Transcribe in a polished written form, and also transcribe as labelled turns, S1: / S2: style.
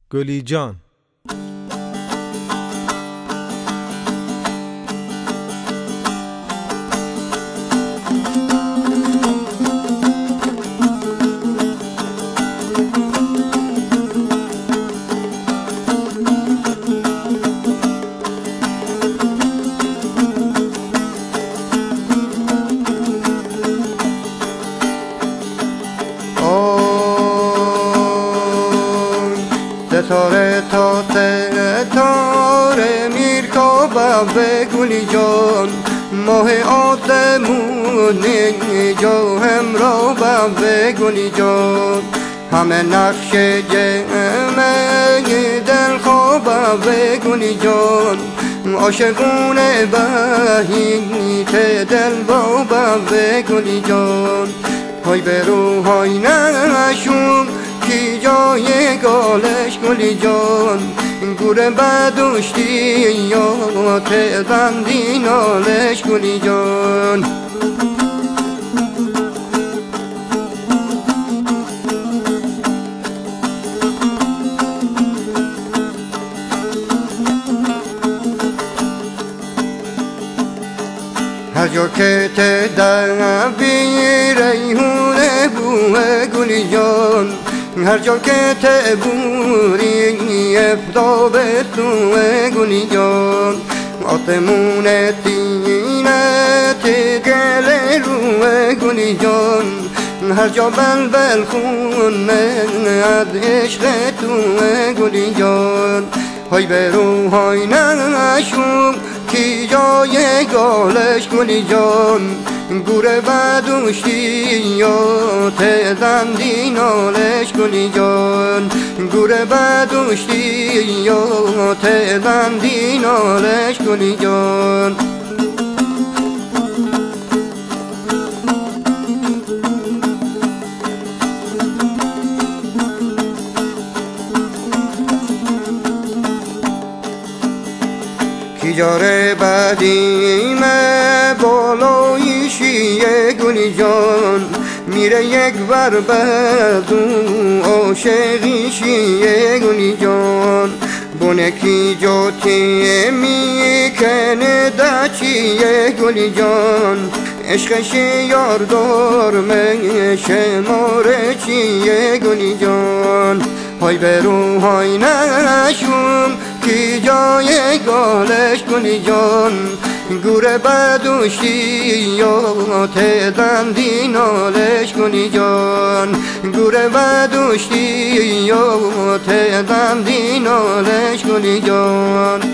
S1: گلی جان.
S2: ستاره تا ستاره میرکابم به گلی جان، ماه آسمون جا همراهم به گلی جان، همه نقش جمع دل خوابم به گلی جان، عاشقونه بهیت دل بابم به گلی جان، های به روهای نشون کی جای گالش گلی جان، گوره بدوشتی یا تزندی نالش گلی جان. هر جا که تدبی ریحونه بوه گلی جان، هر جا که تبوری افتاب سوه گلی جان، آسمون تینت گل روه گلی جان، هر جا بلبل خونه از عشق توه گلی جان، های به روهای نشون کی جای گالش گلی جان، گوره بدوشتی یا تزندی نالش گلی جان، گوره بدوشتی یا تزندی نالش گلی جان. کی جاره بدیمه بالای شیه گلی جان، میره یک بر بدو عاشقی شیه گلی جان، بونه کی جاتی میکنه دچیه گلی جان، عشقش یاردار میشه ماره چیه گلی جان، های به روهای نشون کی جای گالش گلی جان، گوره بدوشتی یا تزندی نالش گلی جان، گوره بدوشتی یا تزندی نالش گلی جان.